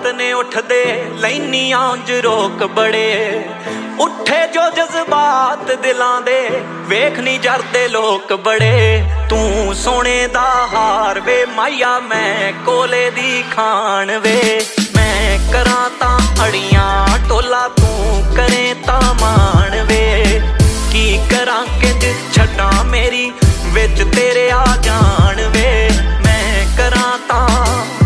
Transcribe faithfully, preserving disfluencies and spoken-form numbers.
ਨੇ ਉੱਠਦੇ ਲੈਨੀਆਂ ਉਂਝ ਰੋਕ ਬੜੇ ਉੱਠੇ ਜੋ ਜਜ਼ਬਾਤ ਦਿਲਾਂ ਦੇ ਵੇਖ ਨੀ ਜਰਦੇ ਲੋਕ ਬੜੇ ਤੂੰ ਸੋਨੇ ਦਾ ਹਾਰ ਵੇ ਮਾਇਆ ਮੈਂ ਕੋਲੇ ਦੀ ਖਾਣ ਵੇ ਮੈਂ ਕਰਾਂ ਤਾਂ ਅੜੀਆਂ ਟੋਲਾ ਤੂੰ ਕਰੇ ਤਾਂ ਮਾਣ ਵੇ ਕੀ ਕਰਾਂ ਕਿੰਜ ਛੱਡਾਂ ਮੇਰੀ ਵਿੱਚ ਤੇਰੇ ਆ ਜਾਣ ਵੇ ਮੈਂ ਕਰਾਂ ਤਾਂ